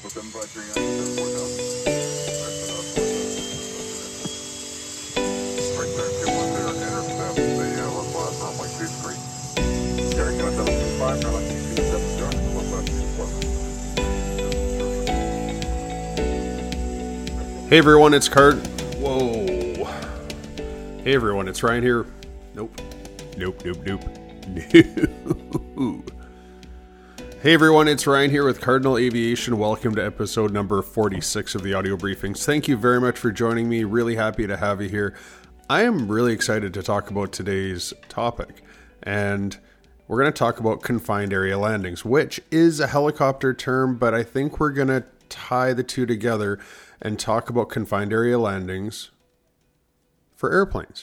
Hey everyone, it's Card. Whoa. Hey everyone, it's Ryan here. Nope. Hey everyone, it's Ryan here with Cardinal Aviation. Welcome to episode number 46 of the audio briefings. Thank you very much for joining me. Really happy to have you here. I am really excited to talk about today's topic. And we're going to talk about confined area landings, which is a helicopter term, but I think we're going to tie the two together and talk about confined area landings for airplanes.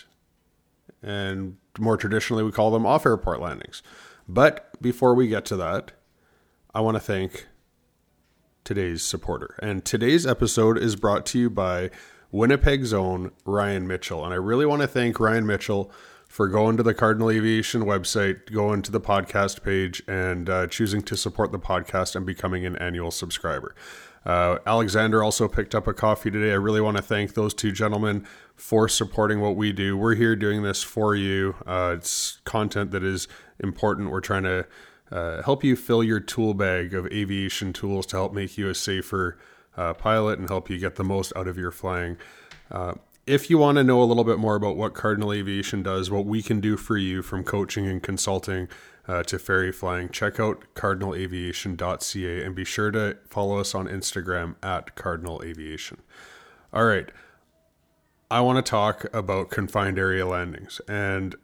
And more traditionally, we call them off-airport landings. But before we get to that, I want to thank today's supporter. And today's episode is brought to you by Winnipeg's own Ryan Mitchell. And I really want to thank Ryan Mitchell for going to the Cardinal Aviation website, going to the podcast page, and choosing to support the podcast and becoming an annual subscriber. Alexander also picked up a coffee today. I really want to thank those two gentlemen for supporting what we do. We're here doing this for you. It's content that is important. We're trying to help you fill your tool bag of aviation tools to help make you a safer pilot and help you get the most out of your flying. If you want to know a little bit more about what Cardinal Aviation does, what we can do for you from coaching and consulting to ferry flying, check out cardinalaviation.ca and be sure to follow us on Instagram at Cardinal Aviation. All right. I want to talk about confined area landings, and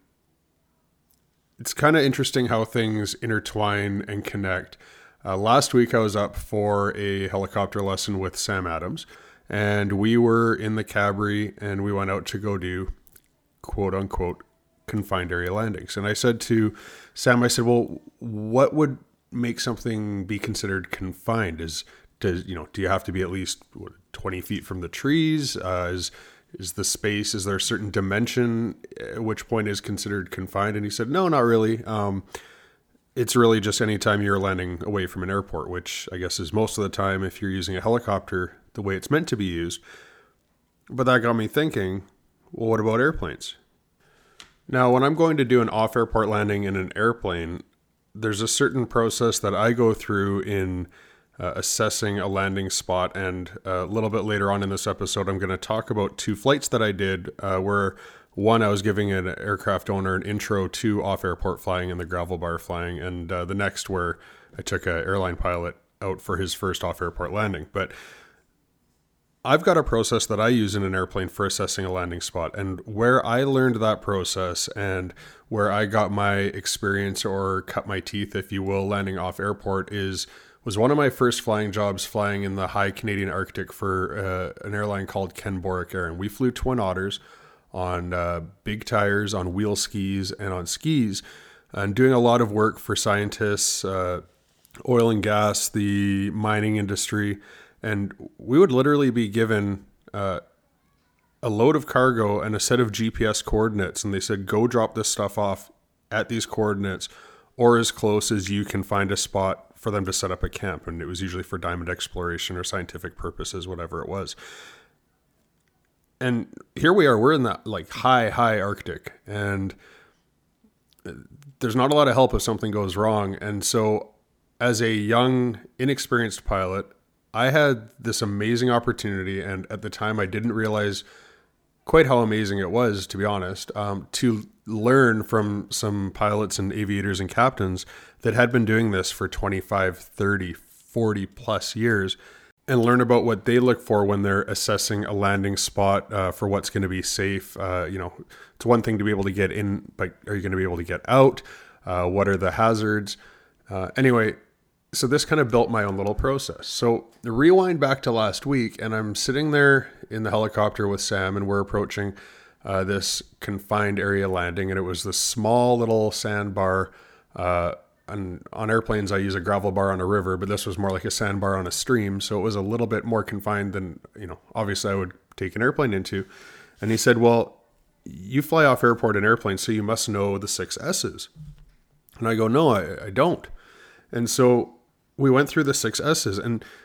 it's kind of interesting how things intertwine and connect. Last week I was up for a helicopter lesson with Sam Adams, and we were in the Cabri and we went out to go do quote unquote confined area landings. And I said to Sam, I said, well, what would make something be considered confined? Do you have to be at least 20 feet from the trees? Is the space, is there a certain dimension at which point is considered confined? And he said, no, not really. It's really just any time you're landing away from an airport, which I guess is most of the time if you're using a helicopter the way it's meant to be used. But that got me thinking, well, what about airplanes? Now, when I'm going to do an off-airport landing in an airplane, there's a certain process that I go through in assessing a landing spot. And a little bit later on in this episode, I'm going to talk about two flights that I did where one, I was giving an aircraft owner an intro to off-airport flying and the gravel bar flying. And the next where I took an airline pilot out for his first off-airport landing. But I've got a process that I use in an airplane for assessing a landing spot, and where I learned that process and where I got my experience or cut my teeth, if you will, landing off airport was one of my first flying jobs flying in the high Canadian Arctic for an airline called Ken Boruch Air. And we flew Twin Otters on big tires, on wheel skis, and on skis, and doing a lot of work for scientists, oil and gas, the mining industry. And we would literally be given a load of cargo and a set of GPS coordinates. And they said, go drop this stuff off at these coordinates or as close as you can find a spot for them to set up a camp. And it was usually for diamond exploration or scientific purposes, whatever it was. And here we are, we're in that like high Arctic. And there's not a lot of help if something goes wrong. And so as a young, inexperienced pilot, I had this amazing opportunity, and at the time I didn't realize quite how amazing it was, to be honest, to learn from some pilots and aviators and captains that had been doing this for 25, 30, 40 plus years, and learn about what they look for when they're assessing a landing spot for what's going to be safe. It's one thing to be able to get in, but are you going to be able to get out? What are the hazards? Anyway, so this kind of built my own little process. So rewind back to last week, and I'm sitting there in the helicopter with Sam, and we're approaching this confined area landing, and it was this small little sandbar. And on airplanes, I use a gravel bar on a river, but this was more like a sandbar on a stream. So it was a little bit more confined than, obviously I would take an airplane into. And he said, well, you fly off airport in airplanes, so you must know the 6 S's. And I go, no, I don't. And so we went through the 6 S's, and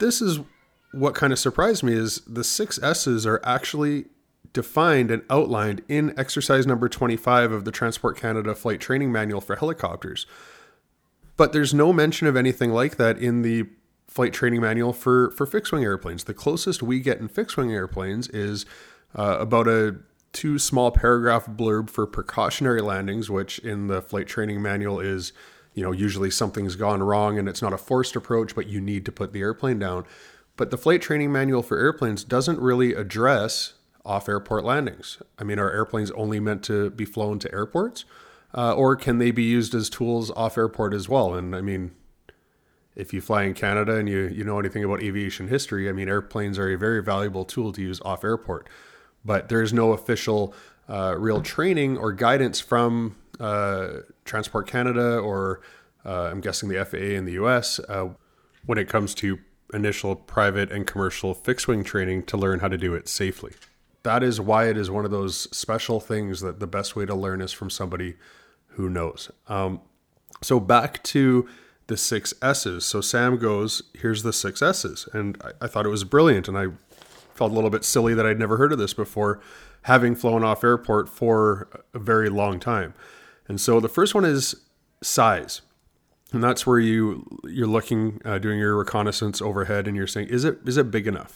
this is what kind of surprised me is the 6 S's are actually defined and outlined in exercise number 25 of the Transport Canada Flight Training Manual for helicopters. But there's no mention of anything like that in the flight training manual for fixed-wing airplanes. The closest we get in fixed-wing airplanes is about a 2 small paragraph blurb for precautionary landings, which in the flight training manual is, usually something's gone wrong and it's not a forced approach, but you need to put the airplane down. But the flight training manual for airplanes doesn't really address off-airport landings. I mean, are airplanes only meant to be flown to airports? Or can they be used as tools off-airport as well? And I mean, if you fly in Canada and you know anything about aviation history, I mean, airplanes are a very valuable tool to use off-airport. But there's no official real training or guidance from Transport Canada or I'm guessing the FAA in the US when it comes to initial private and commercial fixed-wing training to learn how to do it safely. That is why it is one of those special things that the best way to learn is from somebody who knows. So back to the 6 S's. So Sam goes, here's the 6 S's. And I thought it was brilliant. And I felt a little bit silly that I'd never heard of this before, having flown off airport for a very long time. And so the first one is size. And that's where you're looking, doing your reconnaissance overhead, and you're saying, is it big enough?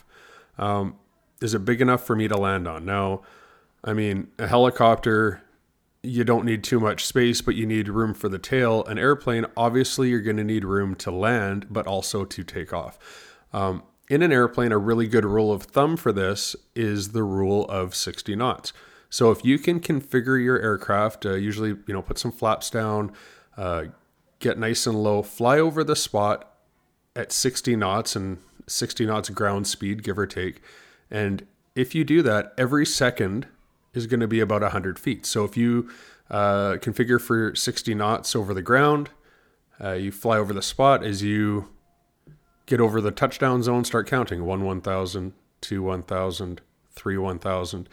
Is it big enough for me to land on? Now, I mean, a helicopter, you don't need too much space, but you need room for the tail. An airplane, obviously, you're going to need room to land, but also to take off. In an airplane, a really good rule of thumb for this is the rule of 60 knots. So if you can configure your aircraft, usually, put some flaps down, get nice and low, fly over the spot at 60 knots and 60 knots ground speed, give or take. And if you do that, every second is going to be about 100 feet. So if you configure for 60 knots over the ground, you fly over the spot. As you get over the touchdown zone, start counting 1, 1,000, 2, 1,000, 3, 1,000.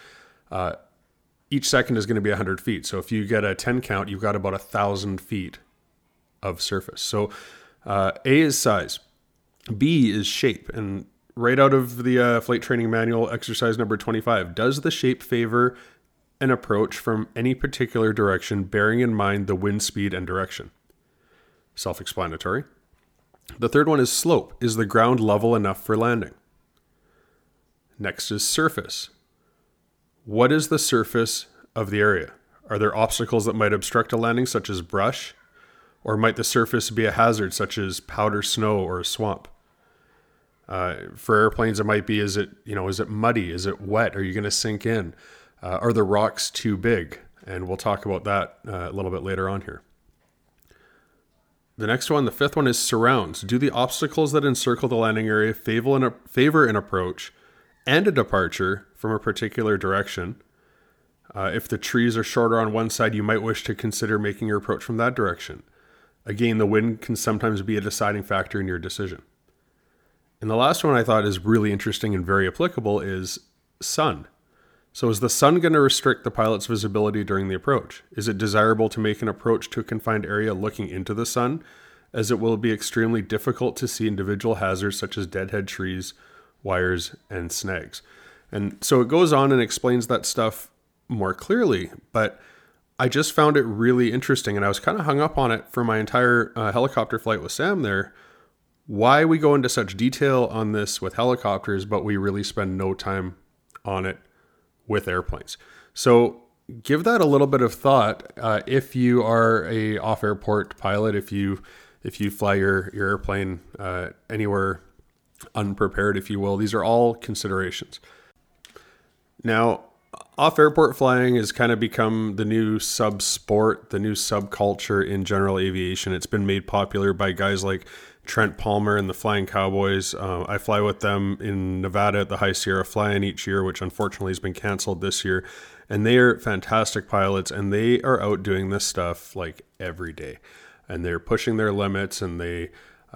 Each second is going to be 100 feet. So if you get a 10 count, you've got about 1,000 feet of surface. So A is size. B is shape. And right out of the flight training manual, exercise number 25, does the shape favor an approach from any particular direction, bearing in mind the wind speed and direction? Self-explanatory. The third one is slope. Is the ground level enough for landing? Next is surface. What is the surface of the area? Are there obstacles that might obstruct a landing, such as brush? Or might the surface be a hazard, such as powder snow or a swamp? For airplanes, it might be, is it muddy? Is it wet? Are you going to sink in? Are the rocks too big? And we'll talk about that a little bit later on here. The next one, the fifth one, is surrounds. Do the obstacles that encircle the landing area favor an approach and a departure from a particular direction? If the trees are shorter on one side, you might wish to consider making your approach from that direction. Again, the wind can sometimes be a deciding factor in your decision. And the last one I thought is really interesting and very applicable is sun. So is the sun going to restrict the pilot's visibility during the approach? Is it desirable to make an approach to a confined area looking into the sun, as it will be extremely difficult to see individual hazards such as deadhead trees, wires, and snags? And so it goes on and explains that stuff more clearly, but I just found it really interesting, and I was kind of hung up on it for my entire helicopter flight with Sam there. Why we go into such detail on this with helicopters, but we really spend no time on it with airplanes. So give that a little bit of thought. If you are a off-airport pilot, if you fly your airplane anywhere unprepared, if you will, these are all considerations. Now, off-airport flying has kind of become the new sub-sport, the new subculture in general aviation. It's been made popular by guys like Trent Palmer and the Flying Cowboys. I fly with them in Nevada at the High Sierra Fly-In each year, which unfortunately has been canceled this year. And they are fantastic pilots, and they are out doing this stuff like every day. And they're pushing their limits, and they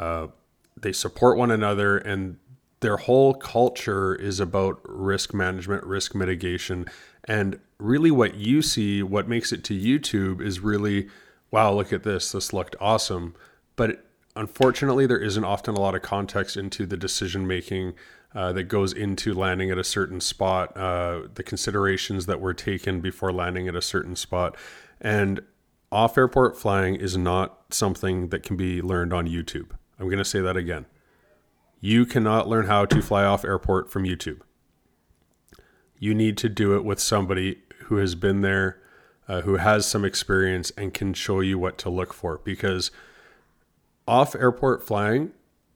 support one another, and their whole culture is about risk management, risk mitigation. And really what you see, what makes it to YouTube is really, wow, look at this. This looked awesome. But unfortunately, there isn't often a lot of context into the decision making that goes into landing at a certain spot, the considerations that were taken before landing at a certain spot. And off-airport flying is not something that can be learned on YouTube. I'm going to say that again. You cannot learn how to fly off airport from YouTube. You need to do it with somebody who has been there, who has some experience and can show you what to look for, because off-airport flying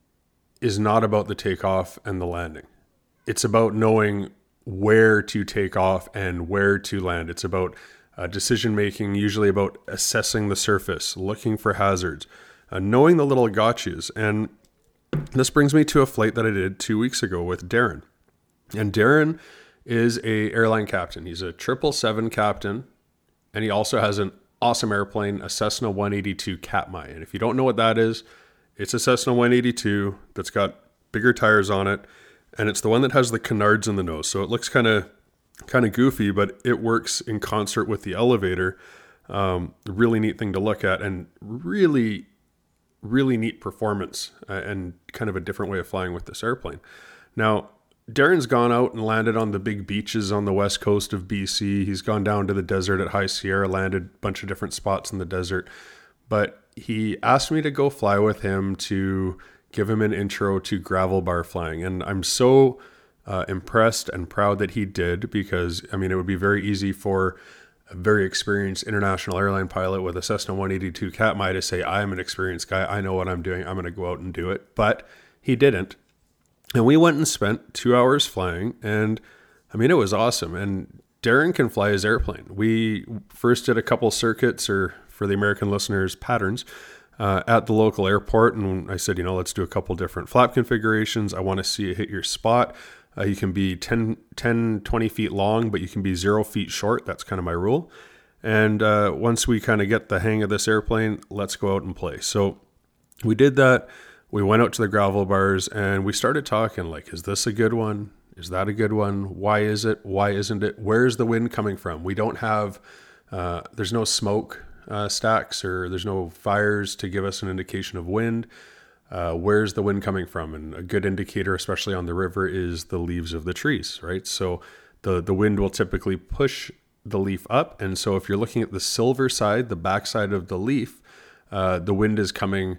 is not about the takeoff and the landing. It's about knowing where to take off and where to land. It's about decision-making, usually about assessing the surface, looking for hazards, knowing the little gotchas. And this brings me to a flight that I did 2 weeks ago with Darren. And Darren is a airline captain. He's a 777 captain, and he also has an awesome airplane, a Cessna 182 Katmai. And if you don't know what that is, it's a Cessna 182 that's got bigger tires on it, and it's the one that has the canards in the nose. So it looks kind of goofy, but it works in concert with the elevator. Really neat thing to look at, and really, really neat performance, and kind of a different way of flying with this airplane. Now, Darren's gone out and landed on the big beaches on the west coast of BC. He's gone down to the desert at High Sierra, landed a bunch of different spots in the desert. But he asked me to go fly with him to give him an intro to gravel bar flying. And I'm so impressed and proud that he did, because, I mean, it would be very easy for a very experienced international airline pilot with a Cessna 182 Katmai to say, I'm an experienced guy, I know what I'm doing, I'm going to go out and do it. But he didn't. And we went and spent 2 hours flying, and I mean, it was awesome. And Darren can fly his airplane. We first did a couple circuits, or for the American listeners, patterns, at the local airport. And I said, let's do a couple different flap configurations. I want to see you hit your spot. You can be 10, 20 feet long, but you can be 0 feet short. That's kind of my rule. And once we kind of get the hang of this airplane, let's go out and play. So we did that. We went out to the gravel bars and we started talking like, is this a good one? Is that a good one? Why is it? Why isn't it? Where's the wind coming from? We don't have, there's no smoke stacks, or there's no fires to give us an indication of wind. Where's the wind coming from? And a good indicator, especially on the river, is the leaves of the trees, right? So the wind will typically push the leaf up. And so if you're looking at the silver side, the back side of the leaf, the wind is coming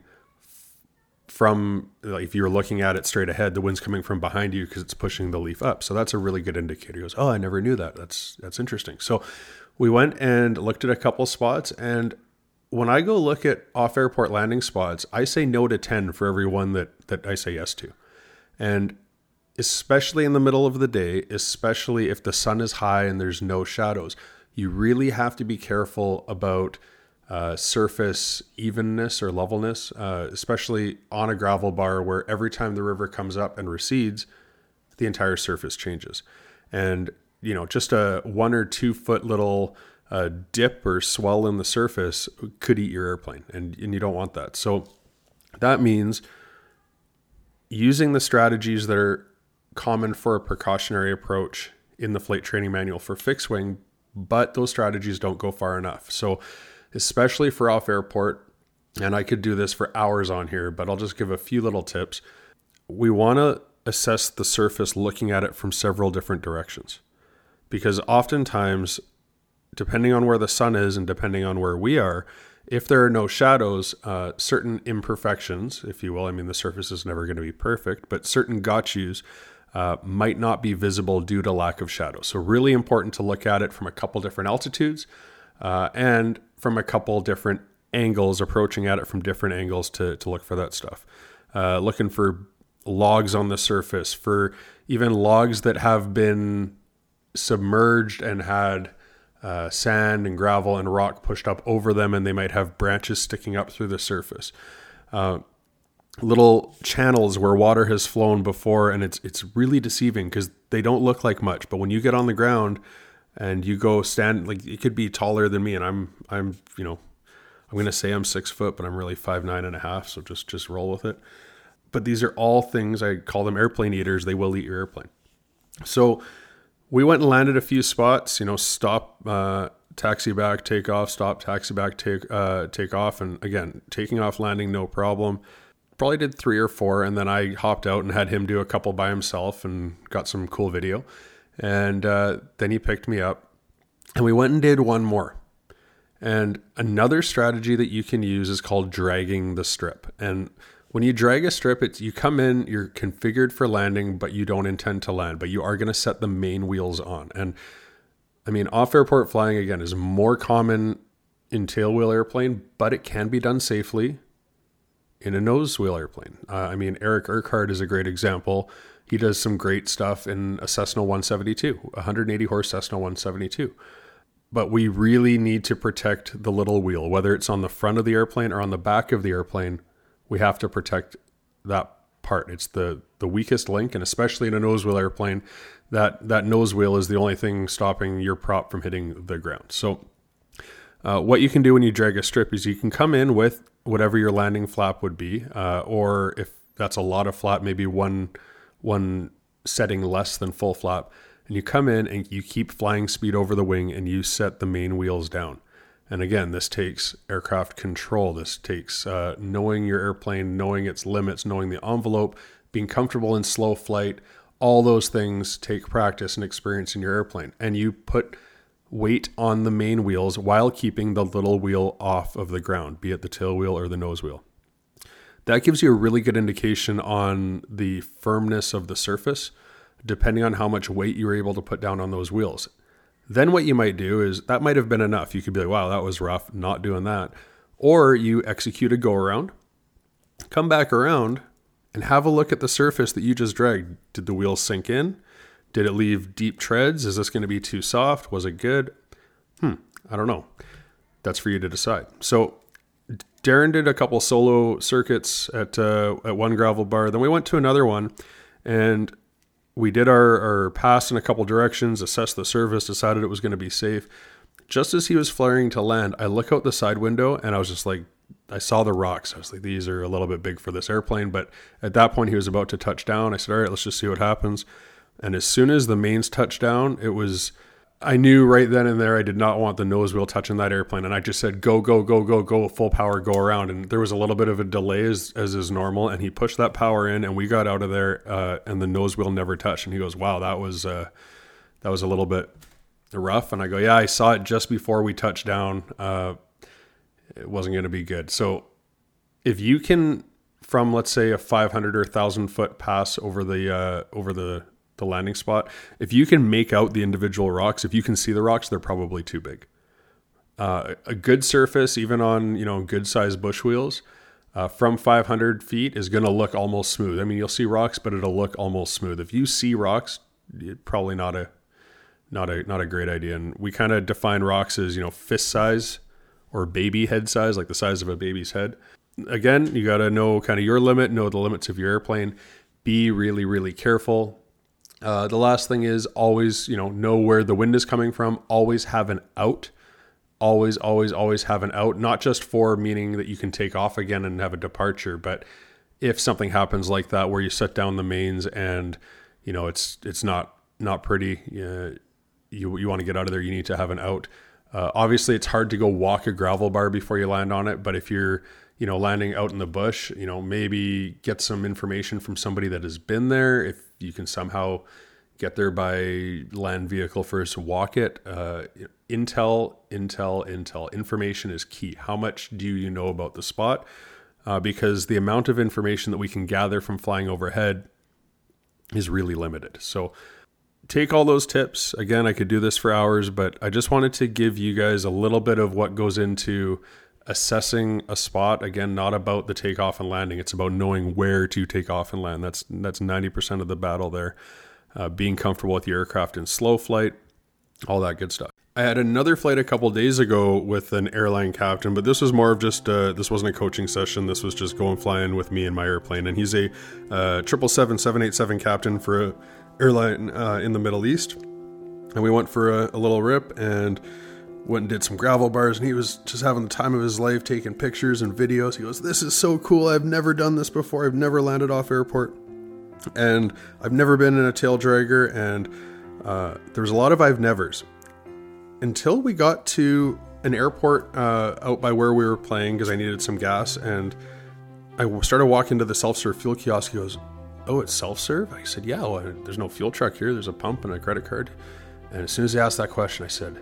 from, like, if you're looking at it straight ahead, the wind's coming from behind you because it's pushing the leaf up. So that's a really good indicator. He goes, oh, I never knew that. That's interesting. So we went and looked at a couple spots, and when I go look at off-airport landing spots, I say no to 10 for every one that I say yes to. And especially in the middle of the day, especially if the sun is high and there's no shadows, you really have to be careful about surface evenness or levelness, especially on a gravel bar where every time the river comes up and recedes, the entire surface changes. And, just a 1 or 2 foot little dip or swell in the surface could eat your airplane, and you don't want that. So that means using the strategies that are common for a precautionary approach in the flight training manual for fixed wing, but those strategies don't go far enough. So especially for off airport, and I could do this for hours on here, but I'll just give a few little tips. We want to assess the surface looking at it from several different directions, because oftentimes, depending on where the sun is and depending on where we are, if there are no shadows, certain imperfections, if you will, I mean, the surface is never going to be perfect, but certain gotchas might not be visible due to lack of shadow. So really important to look at it from a couple different altitudes and from a couple different angles, approaching at it from different angles to look for that stuff. Looking for logs on the surface, for even logs that have been submerged and had sand and gravel and rock pushed up over them, and they might have branches sticking up through the surface. Little channels where water has flown before, and it's really deceiving because they don't look like much. But when you get on the ground and you go stand, like, it could be taller than me, and I'm I'm going to say I'm 6 foot, but I'm really 5'9.5", so just roll with it. But these are all things, I call them airplane eaters. They will eat your airplane. So we went and landed a few spots, stop, taxi back, take off, stop, taxi back, take off. And again, taking off, landing, no problem. probably did 3 or 4, and then I hopped out and had him do a couple by himself and got some cool video. And then he picked me up and we went and did one more. And another strategy that you can use is called dragging the strip. And when you drag a strip, you come in, you're configured for landing, but you don't intend to land, but you are going to set the main wheels on. And I mean, off-airport flying, again, is more common in tailwheel airplane, but it can be done safely in a nose wheel airplane. I mean, Eric Urquhart is a great example. He does some great stuff in a Cessna 172, 180 horse Cessna 172. But we really need to protect the little wheel, whether it's on the front of the airplane or on the back of the airplane. We have to protect that part. It's the weakest link, and especially in a nose wheel airplane, that nose wheel is the only thing stopping your prop from hitting the ground. So what you can do when you drag a strip is you can come in with whatever your landing flap would be, or if that's a lot of flap, maybe one setting less than full flap. And you come in and you keep flying speed over the wing and you set the main wheels down. And again, this takes aircraft control. This takes knowing your airplane, knowing its limits, knowing the envelope, being comfortable in slow flight. All those things take practice and experience in your airplane. And you put weight on the main wheels while keeping the little wheel off of the ground, be it the tail wheel or the nose wheel. That gives you a really good indication on the firmness of the surface, depending on how much weight you were able to put down on those wheels. Then what you might do is, that might have been enough. You could be like, wow, that was rough, not doing that. Or you execute a go around, come back around and have a look at the surface that you just dragged. Did the wheels sink in? Did it leave deep treads? Is this going to be too soft? Was it good? I don't know. That's for you to decide. So Darren did a couple solo circuits at one gravel bar. Then we went to another one and we did our pass in a couple directions, assessed the surface, decided it was going to be safe. Just as he was flaring to land, I look out the side window and I was just like, I saw the rocks. I was like, these are a little bit big for this airplane. But at that point, he was about to touch down. I said, all right, let's just see what happens. And as soon as the mains touched down, I knew right then and there I did not want the nose wheel touching that airplane. And I just said, go, go, go, go, go, full power, go around. And there was a little bit of a delay as is normal. And he pushed that power in and we got out of there and the nose wheel never touched. And he goes, wow, that was a little bit rough. And I go, yeah, I saw it just before we touched down. It wasn't going to be good. So if you can, from let's say a 500 or 1,000 foot pass over the landing spot, if you can make out the individual rocks, if you can see the rocks, they're probably too big. A good surface, even on good sized bush wheels, from 500 feet is going to look almost smooth. I mean, you'll see rocks, but it'll look almost smooth. If you see rocks, probably not a great idea. And we kind of define rocks as fist size or baby head size, like the size of a baby's head. Again, you got to know kind of your limit, know the limits of your airplane. Be really, really careful. The last thing is always, know where the wind is coming from. Always have an out. Always, always, always have an out. Not just for meaning that you can take off again and have a departure, but if something happens like that where you set down the mains and it's not pretty, you want to get out of there, you need to have an out. Obviously, it's hard to go walk a gravel bar before you land on it, but if you're landing out in the bush, maybe get some information from somebody that has been there. If you can somehow get there by land vehicle first, walk it. Intel. Information is key. How much do you know about the spot? Because the amount of information that we can gather from flying overhead is really limited. So take all those tips. Again, I could do this for hours, but I just wanted to give you guys a little bit of what goes into assessing a spot. Again, not about the takeoff and landing. It's about knowing where to take off and land. That's 90% of the battle there. Being comfortable with the aircraft in slow flight, all that good stuff. I had another flight a couple days ago with an airline captain, but this was more of just, this wasn't a coaching session. This was just going flying with me in my airplane. And he's a 777-787 captain for an airline in the Middle East. And we went for a little rip and went and did some gravel bars, and he was just having the time of his life, taking pictures and videos. He goes, this is so cool. I've never done this before. I've never landed off airport, and I've never been in a tail dragger, and there was a lot of I've nevers. Until we got to an airport out by where we were playing, because I needed some gas, and I started walking to the self-serve fuel kiosk. He goes, "Oh, it's self-serve?" I said, "Yeah, well, there's no fuel truck here. There's a pump and a credit card." And as soon as he asked that question, I said,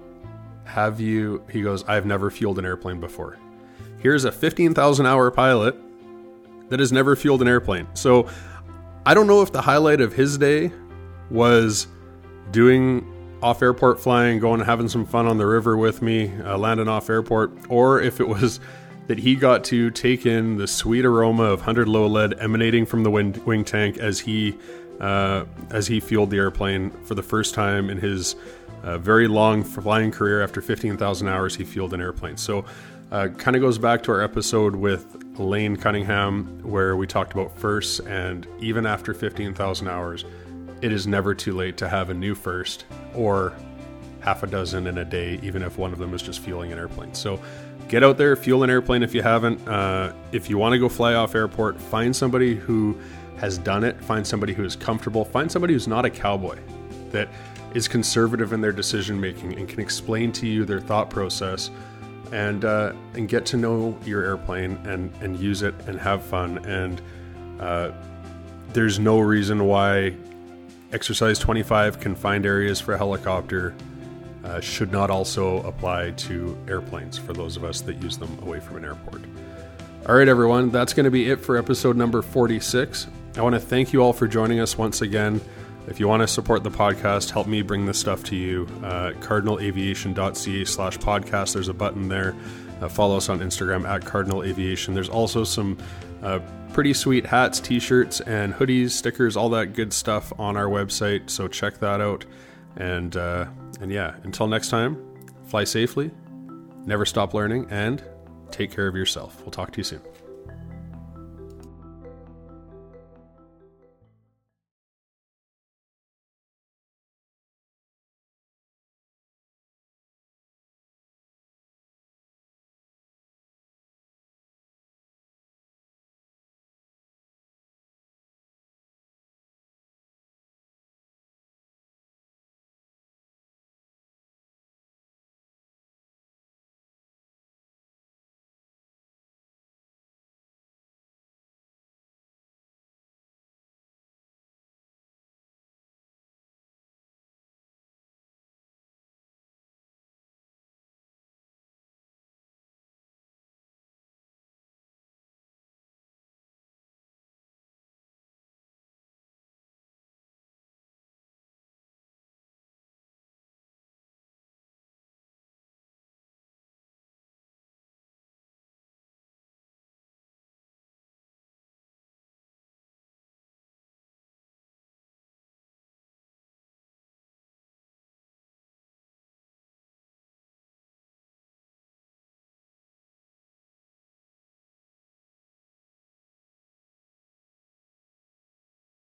he goes, "I've never fueled an airplane before." Here's a 15,000 hour pilot that has never fueled an airplane. So I don't know if the highlight of his day was doing off airport flying, going and having some fun on the river with me, landing off airport, or if it was that he got to take in the sweet aroma of 100 low lead emanating from the wing tank as he fueled the airplane for the first time in his very long flying career. After 15,000 hours, he fueled an airplane. So kind of goes back to our episode with Lane Cunningham, where we talked about firsts, and even after 15,000 hours, it is never too late to have a new first, or half a dozen in a day, even if one of them is just fueling an airplane. So get out there, fuel an airplane if you haven't. If you want to go fly off airport, find somebody who has done it, find somebody who is comfortable, find somebody who's not a cowboy, that is conservative in their decision making and can explain to you their thought process, and get to know your airplane and use it and have fun. And there's no reason why Exercise 25 confined areas for a helicopter should not also apply to airplanes for those of us that use them away from an airport. All right, everyone, that's going to be it for episode number 46. I want to thank you all for joining us once again. If you want to support the podcast, help me bring this stuff to you. cardinalaviation.ca/podcast. There's a button there. Follow us on Instagram at Cardinal Aviation. There's also some pretty sweet hats, t-shirts, and hoodies, stickers, all that good stuff on our website. So check that out. And yeah, until next time, fly safely, never stop learning, and take care of yourself. We'll talk to you soon.